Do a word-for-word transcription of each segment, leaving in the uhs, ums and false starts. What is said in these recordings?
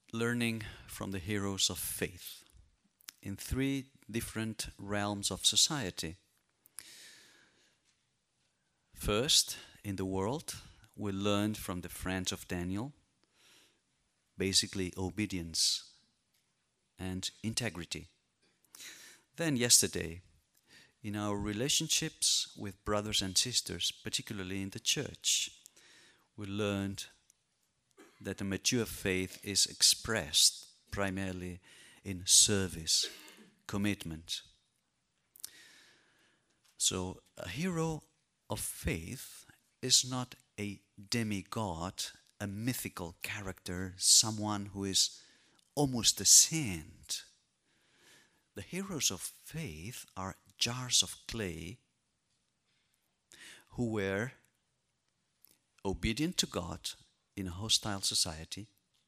learning from the heroes of faith in three different realms of society. First, in the world, we learned from the friends of Daniel, basically obedience and integrity. Then yesterday, in our relationships with brothers and sisters, particularly in the church, we learned that a mature faith is expressed primarily in service, commitment. So a hero of faith is not a demigod, a mythical character, someone who is almost a saint. The heroes of faith are jars of clay who were obedient to God in a hostile society,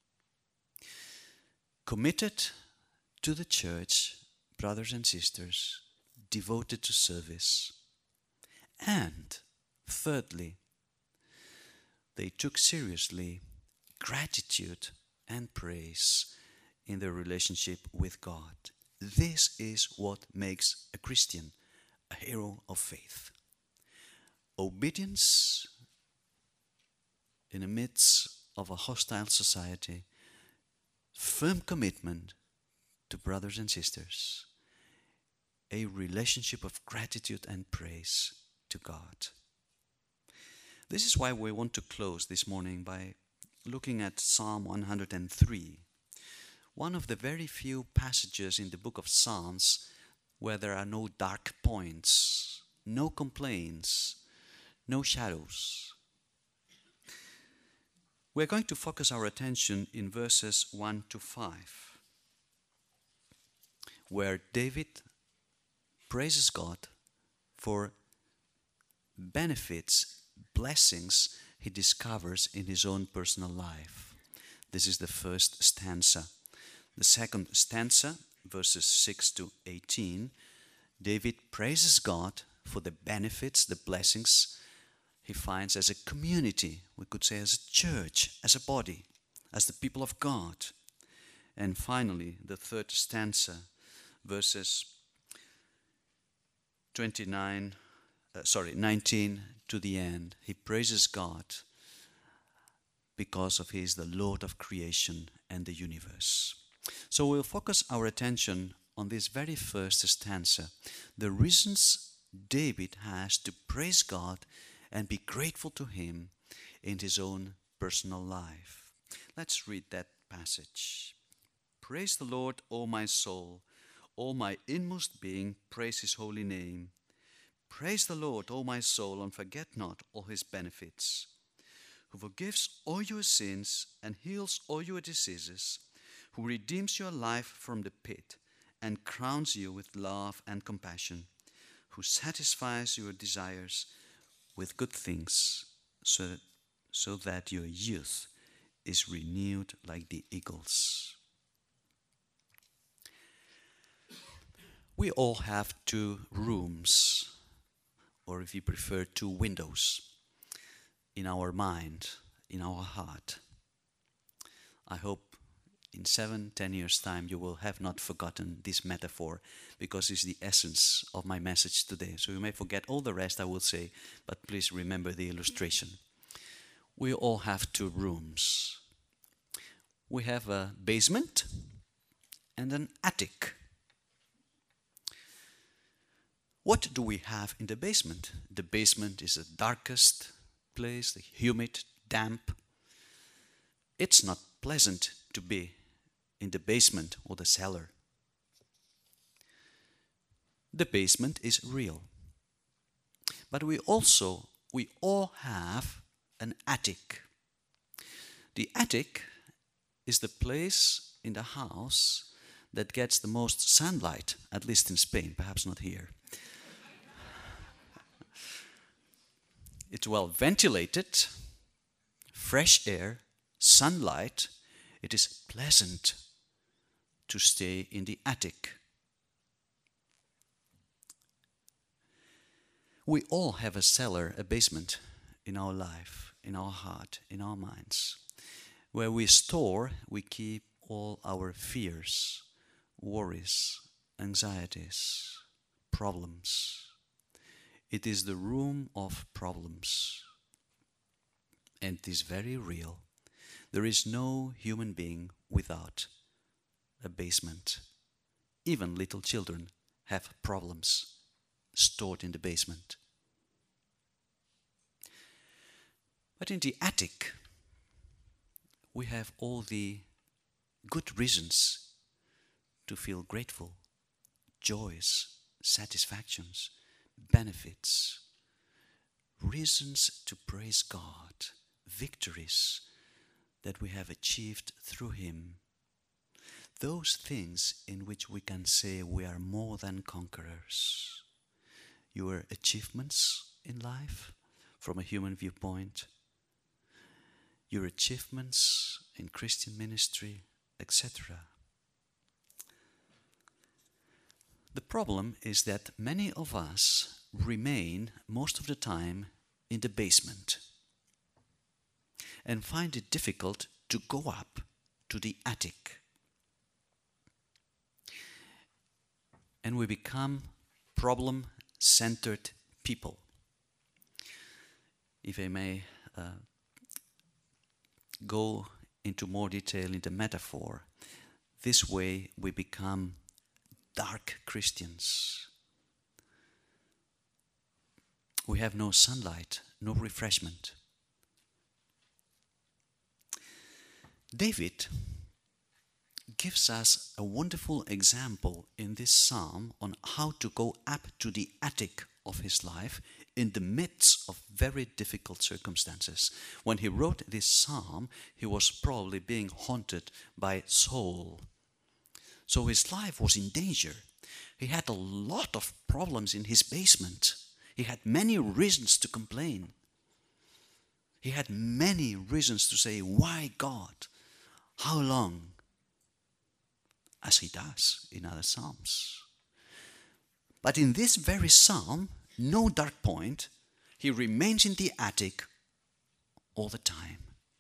committed to the church, brothers and sisters, devoted to service, and thirdly, they took seriously gratitude and praise in their relationship with God. This is what makes a Christian a hero of faith. Obedience in the midst of a hostile society, firm commitment to brothers and sisters, a relationship of gratitude and praise to God. This is why we want to close this morning by looking at Psalm one hundred three, one of the very few passages in the book of Psalms where there are no dark points, no complaints, no shadows. We're going to focus our attention in verses one to five, where David praises God for benefits, blessings he discovers in his own personal life. This is the first stanza. The second stanza, verses six to eighteen, David praises God for the benefits, the blessings he finds as a community, we could say as a church, as a body, as the people of God. And finally, the third stanza, verses twenty-nine, uh, sorry, nineteen to the end. He praises God because of He is the Lord of creation and the universe. So we'll focus our attention on this very first stanza, the reasons David has to praise God and be grateful to Him in his own personal life. Let's read that passage. Praise the Lord, O my soul, all my inmost being, praise His holy name. Praise the Lord, O my soul, and forget not all His benefits, who forgives all your sins and heals all your diseases, who redeems your life from the pit and crowns you with love and compassion, who satisfies your desires with good things, so that, so that your youth is renewed like the eagles. We all have two rooms, or if you prefer, two windows in our mind, in our heart. I hope in seven, ten years' time you will have not forgotten this metaphor, because it's the essence of my message today. So you may forget all the rest I will say, but please remember the illustration. We all have two rooms. We have a basement and an attic. What do we have in the basement? The basement is the darkest place, the humid, damp. It's not pleasant to be in the basement or the cellar. The basement is real. But we also, we all have an attic. The attic is the place in the house that gets the most sunlight, at least in Spain, perhaps not here. It's well ventilated, fresh air, sunlight. It is pleasant to stay in the attic. We all have a cellar, a basement in our life, in our heart, in our minds, where we store, we keep all our fears, worries, anxieties, problems. It is the room of problems. And it is very real. There is no human being without a basement. Even little children have problems stored in the basement. But in the attic, we have all the good reasons to feel grateful, joys, satisfactions, benefits, reasons to praise God, victories that we have achieved through Him. Those things in which we can say we are more than conquerors. Your achievements in life from a human viewpoint, your achievements in Christian ministry, et cetera. The problem is that many of us remain most of the time in the basement and find it difficult to go up to the attic. And we become problem-centered people. If I may uh, go into more detail in the metaphor, this way we become dark Christians. We have no sunlight, no refreshment. David gives us a wonderful example in this psalm on how to go up to the attic of his life in the midst of very difficult circumstances. When he wrote this psalm, he was probably being haunted by Saul. So his life was in danger. He had a lot of problems in his basement. He had many reasons to complain. He had many reasons to say, "Why, God? How long?" As he does in other psalms. But in this very psalm, no dark point, he remains in the attic all the time.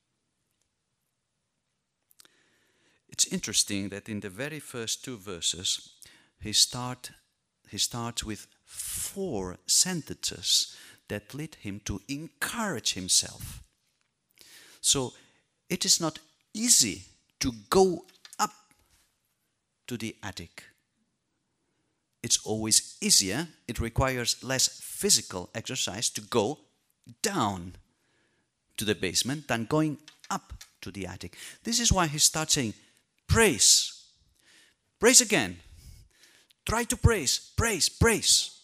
It's interesting that in the very first two verses, he start he starts with four sentences that lead him to encourage himself. So it is not easy to go up to the attic. It's always easier, it requires less physical exercise to go down to the basement than going up to the attic. This is why he starts saying, praise. Praise again. Try to praise, praise, praise.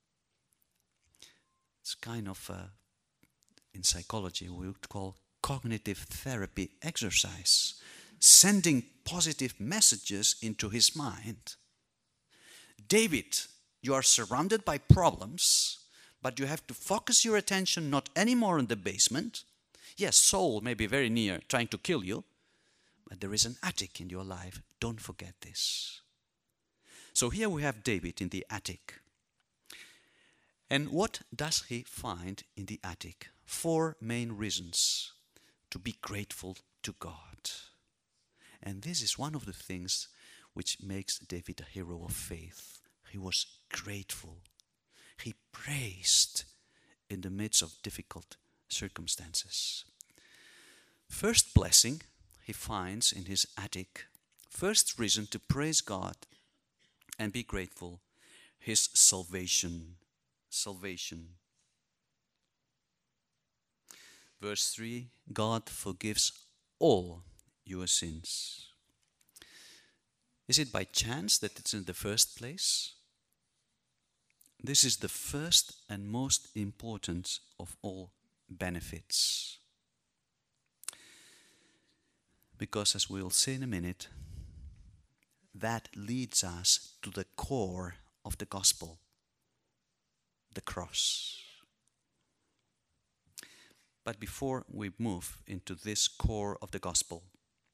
It's kind of, uh, in psychology, we would call cognitive therapy exercise. Sending positive messages into his mind. David, you are surrounded by problems, but you have to focus your attention not anymore on the basement. Yes, Saul may be very near trying to kill you, but there is an attic in your life. Don't forget this. So here we have David in the attic. And what does he find in the attic? Four main reasons to be grateful to God. And this is one of the things which makes David a hero of faith. He was grateful. He praised in the midst of difficult circumstances. First blessing he finds in his attic. First reason to praise God and be grateful, his salvation. Salvation. Verse three, God forgives all your sins. Is it by chance that it's in the first place? This is the first and most important of all benefits. Because as we'll see in a minute, that leads us to the core of the gospel, the cross. But before we move into this core of the gospel,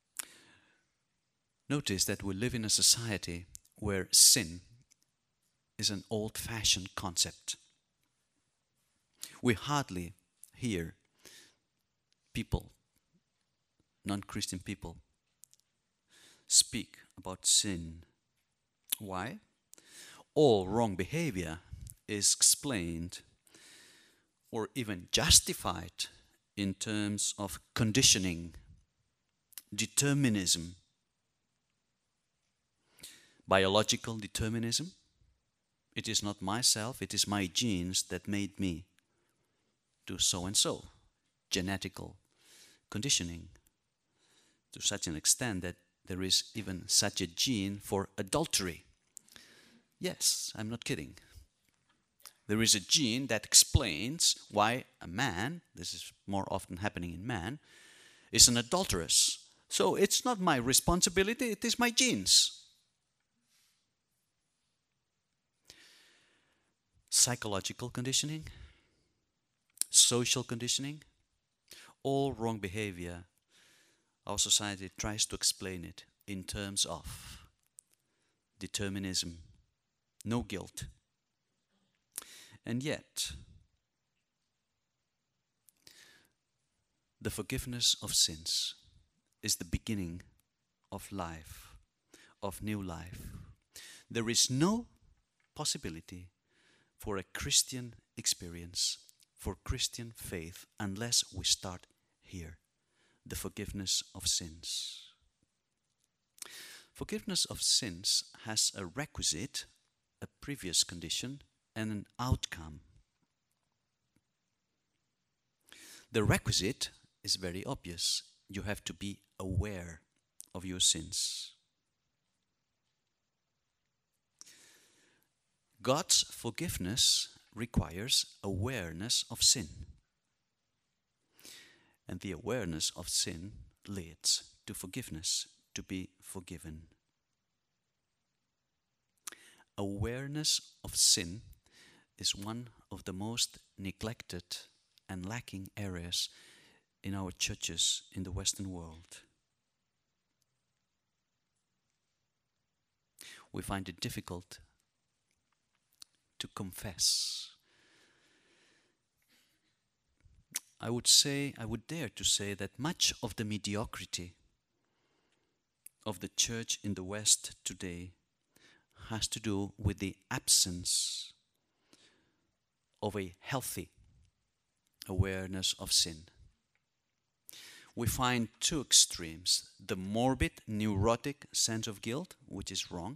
notice that we live in a society where sin is an old-fashioned concept. We hardly hear people, non-Christian people, speak about sin. Why? All wrong behavior is explained or even justified in terms of conditioning, determinism, biological determinism. It is not myself, it is my genes that made me do so and so. Genetical conditioning, to such an extent that there is even such a gene for adultery. Yes, I'm not kidding. There is a gene that explains why a man, this is more often happening in man, is an adulteress. So it's not my responsibility, it is my genes. Psychological conditioning, social conditioning, all wrong behavior, our society tries to explain it in terms of determinism, no guilt. And yet, the forgiveness of sins is the beginning of life, of new life. There is no possibility for a Christian experience, for Christian faith, unless we start here, the forgiveness of sins. Forgiveness of sins has a requisite, a previous condition, and an outcome. The requisite is very obvious. You have to be aware of your sins. God's forgiveness requires awareness of sin. And the awareness of sin leads to forgiveness, to be forgiven. Awareness of sin is one of the most neglected and lacking areas in our churches in the Western world. We find it difficult to confess. I would say, I would dare to say that much of the mediocrity of the church in the West today has to do with the absence of a healthy awareness of sin. We find two extremes: the morbid, neurotic sense of guilt, which is wrong,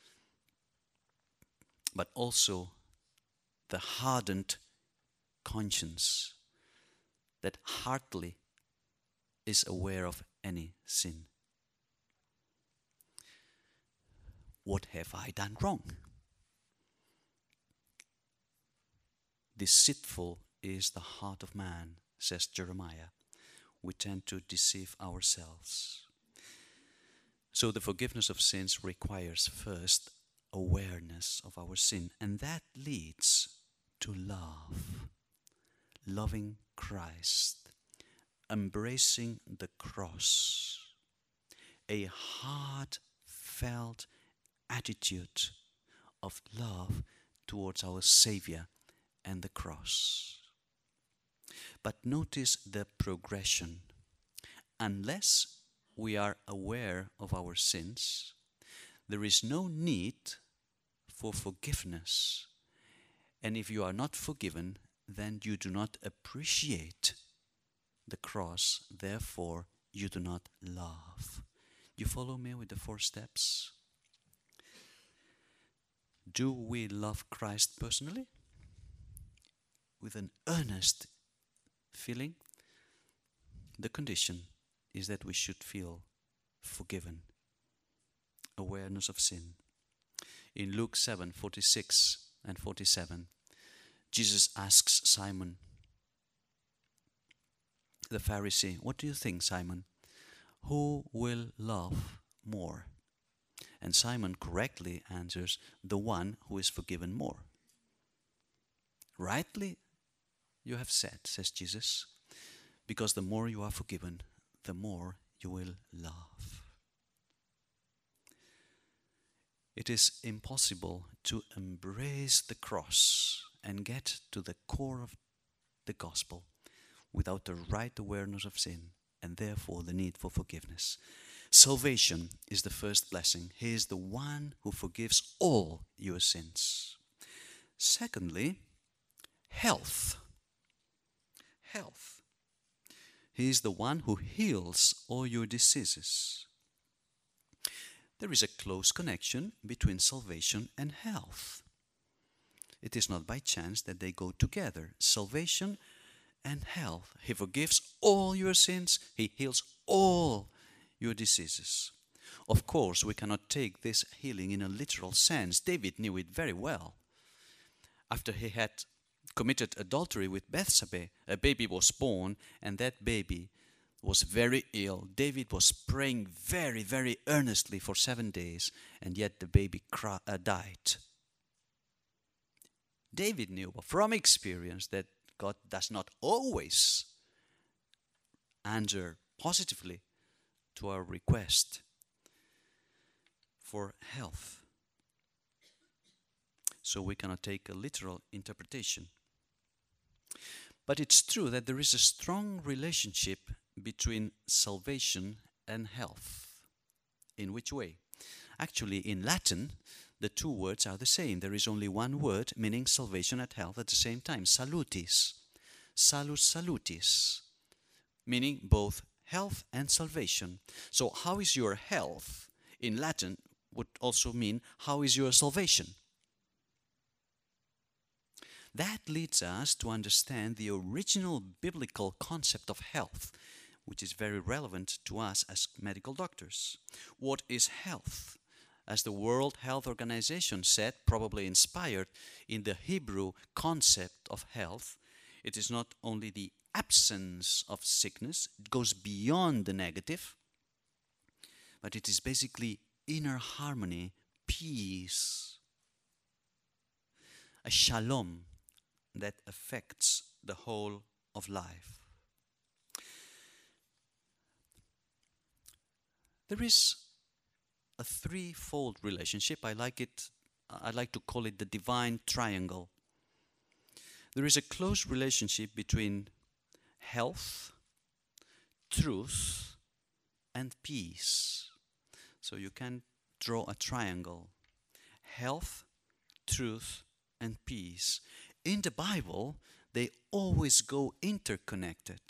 but also the hardened conscience that hardly is aware of any sin. What have I done wrong? Deceitful is the heart of man, says Jeremiah. We tend to deceive ourselves. So the forgiveness of sins requires first awareness of our sin, and that leads to love. Loving Christ, embracing the cross, a heartfelt attitude of love towards our Savior and the cross. But notice the progression. Unless we are aware of our sins, there is no need for forgiveness. And if you are not forgiven, then you do not appreciate the cross, therefore you do not love. You follow me with the four steps? Do we love Christ personally? With an earnest feeling? The condition is that we should feel forgiven. Awareness of sin. In Luke seven, forty-six and forty-seven, Jesus asks Simon, the Pharisee, "What do you think, Simon? Who will love more?" And Simon correctly answers, "The one who is forgiven more." Rightly you have said, says Jesus, because the more you are forgiven, the more you will love. It is impossible to embrace the cross and get to the core of the gospel without the right awareness of sin and therefore the need for forgiveness. Salvation is the first blessing. He is the one who forgives all your sins. Secondly, health. Health. He is the one who heals all your diseases. There is a close connection between salvation and health. It is not by chance that they go together. Salvation and health. He forgives all your sins. He heals all your diseases. Of course, we cannot take this healing in a literal sense. David knew it very well. After he had committed adultery with Bathsheba, a baby was born, and that baby was very ill. David was praying very, very earnestly for seven days, and yet the baby cry, uh, died. David knew from experience that God does not always answer positively to our request for health. So we cannot take a literal interpretation. But it's true that there is a strong relationship between salvation and health. In which way? Actually, in Latin, the two words are the same. There is only one word meaning salvation and health at the same time. Salutis. Salus salutis. Meaning both health and salvation. So how is your health in Latin would also mean how is your salvation? That leads us to understand the original biblical concept of health, which is very relevant to us as medical doctors. What is health? As the World Health Organization said, probably inspired in the Hebrew concept of health, it is not only the absence of sickness, it goes beyond the negative, but it is basically inner harmony, peace, a shalom that affects the whole of life. There is a threefold relationship. I like it, I like to call it the divine triangle. There is a close relationship between health, truth, and peace. So you can draw a triangle. Health, truth, and peace. In the Bible, they always go interconnected.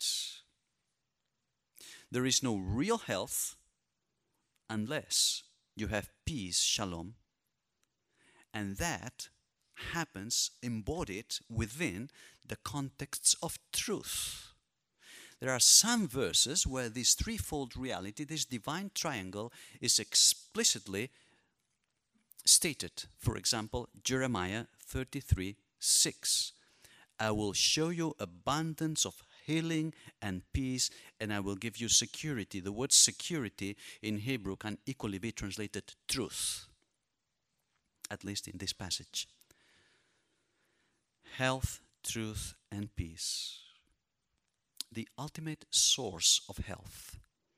There is no real health unless you have peace, shalom, and that happens embodied within the context of truth. There are some verses where this threefold reality, this divine triangle, is explicitly stated. For example, Jeremiah thirty-three six. I will show you abundance of healing and peace, and I will give you security. The word security in Hebrew can equally be translated truth, at least in this passage. Health, truth, and peace. The ultimate source of health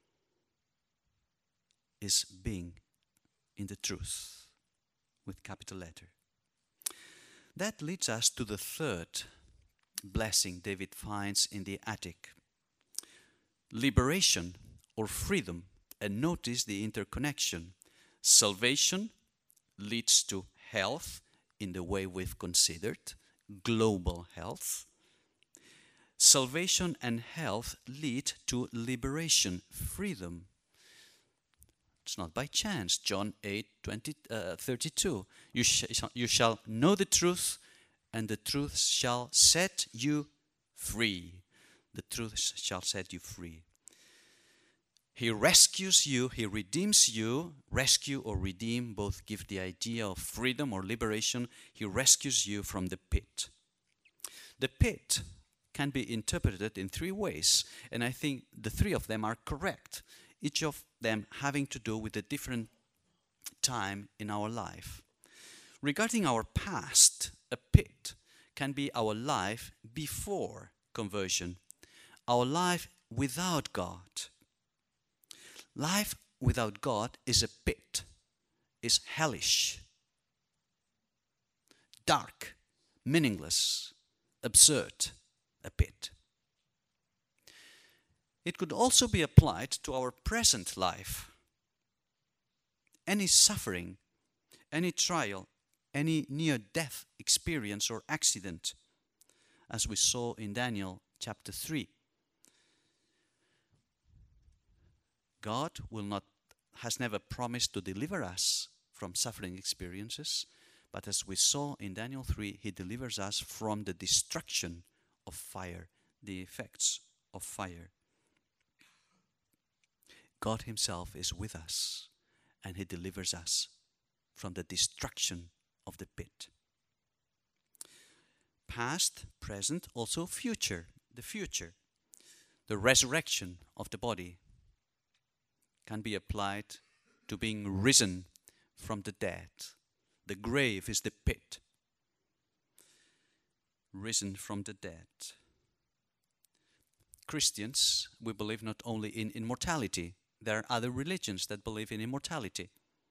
is being in the truth, with capital letter. That leads us to the third blessing David finds in the attic. Liberation or freedom. And notice the interconnection. Salvation leads to health in the way we've considered, global health. Salvation and health lead to liberation, freedom. It's not by chance. John eight twenty, uh, thirty-two. You, sh- you shall know the truth, and the truth shall set you free. The truth shall set you free. He rescues you, He redeems you. Rescue or redeem both give the idea of freedom or liberation. He rescues you from the pit. The pit can be interpreted in three ways, and I think the three of them are correct, each of them having to do with a different time in our life. Regarding our past, a pit can be our life before conversion, our life without God. Life without God is a pit, is hellish, dark, meaningless, absurd, a pit. It could also be applied to our present life. any suffering, any trial, any near-death experience or accident, as we saw in Daniel chapter three. God will not, has never promised to deliver us from suffering experiences, but as we saw in Daniel three, He delivers us from the destruction of fire, the effects of fire. God Himself is with us, and He delivers us from the destruction of the pit. Past, present, also future, the future. The resurrection of the body can be applied to being risen from the dead. The grave is the pit. Risen from the dead. Christians, we believe not only in immortality. There are other religions that believe in immortality.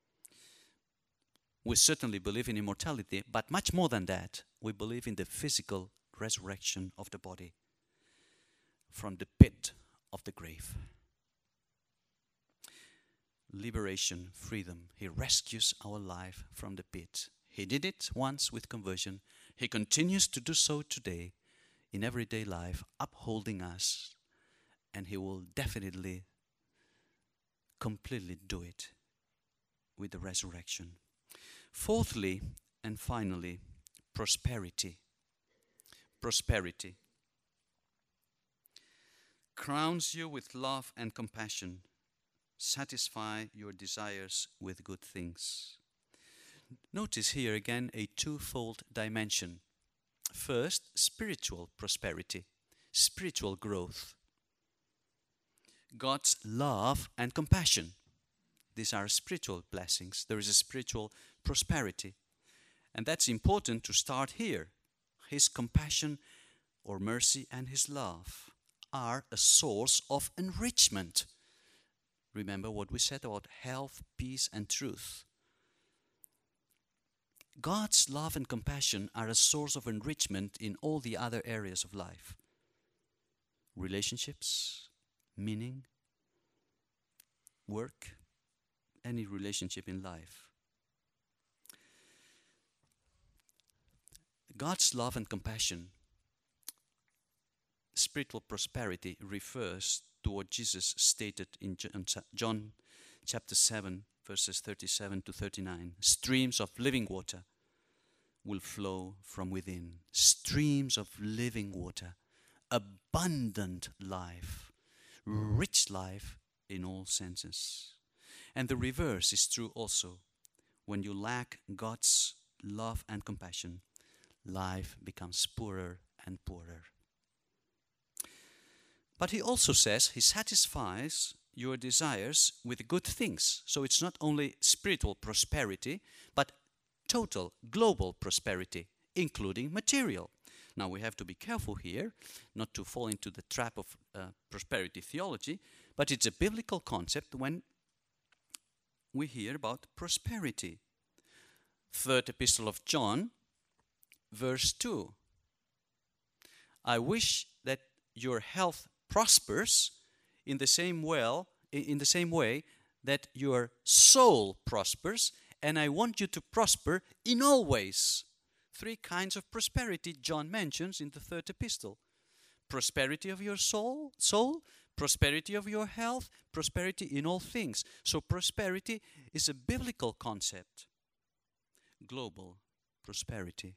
We certainly believe in immortality, but much more than that, we believe in the physical resurrection of the body from the pit of the grave. Liberation, freedom. He rescues our life from the pit. He did it once with conversion. He continues to do so today in everyday life, upholding us, and He will definitely, completely do it with the resurrection. Fourthly and finally, prosperity. Prosperity crowns you with love and compassion. Satisfy your desires with good things. Notice here again a twofold dimension. First, spiritual prosperity, spiritual growth. God's love and compassion. These are spiritual blessings. There is a spiritual prosperity. And that's important to start here. His compassion or mercy and His love are a source of enrichment. Remember what we said about health, peace, and truth. God's love and compassion are a source of enrichment in all the other areas of life. Relationships, meaning, work, any relationship in life. God's love and compassion, spiritual prosperity, refers to what Jesus stated in John chapter seven, verses thirty-seven to thirty-nine. Streams of living water will flow from within. Streams of living water. Abundant life. Rich life in all senses. And the reverse is true also. When you lack God's love and compassion, life becomes poorer and poorer. But He also says He satisfies your desires with good things. So it's not only spiritual prosperity, but total global prosperity, including material. Now we have to be careful here, not to fall into the trap of uh, prosperity theology, but it's a biblical concept when we hear about prosperity. Third Epistle of John, verse two. I wish that your health prospers in the same well, in the same way that your soul prospers, and I want you to prosper in all ways. Three kinds of prosperity John mentions in the third epistle. Prosperity of your soul, soul, prosperity of your health, prosperity in all things. So prosperity is a biblical concept. Global prosperity.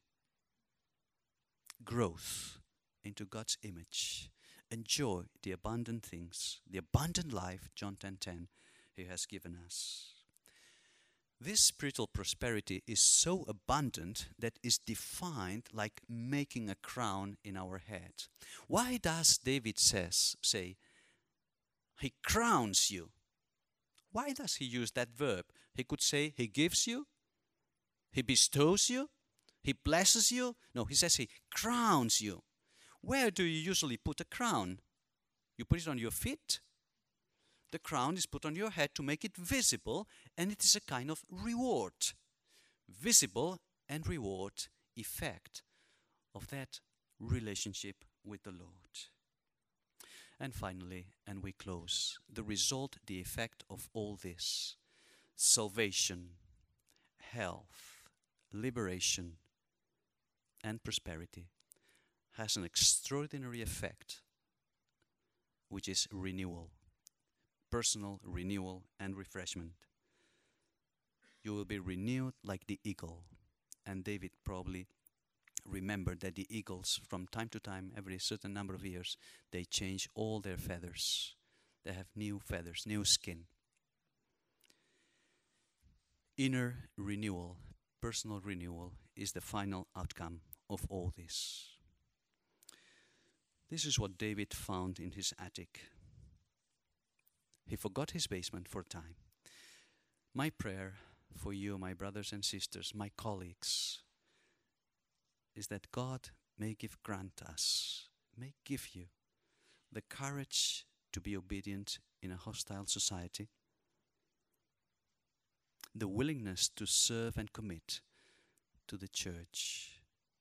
Growth into God's image. Enjoy the abundant things, the abundant life, John ten ten, He has given us. This spiritual prosperity is so abundant that is defined like making a crown in our head. Why does David says, say, He crowns you? Why does he use that verb? He could say He gives you, He bestows you, He blesses you. No, He says He crowns you. Where do you usually put a crown? You put it on your feet. The crown is put on your head to make it visible, and it is a kind of reward. Visible and reward effect of that relationship with the Lord. And finally, and we close, the result, the effect of all this. salvation, health, liberation, and prosperity has an extraordinary effect, which is renewal, personal renewal and refreshment. You will be renewed like the eagle. And David probably remembered that the eagles, from time to time, every certain number of years, they change all their feathers. They have new feathers, new skin. Inner renewal, personal renewal, is the final outcome of all this. This is what David found in his attic. He forgot his basement for a time. My prayer for you, my brothers and sisters, my colleagues, is that God may give grant us, may give you the courage to be obedient in a hostile society, the willingness to serve and commit to the church,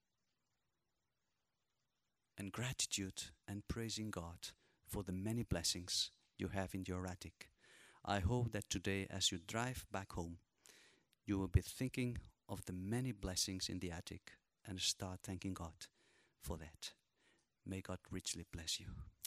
and gratitude and praising God for the many blessings you have in your attic. I hope that today, as you drive back home, you will be thinking of the many blessings in the attic and start thanking God for that. May God richly bless you.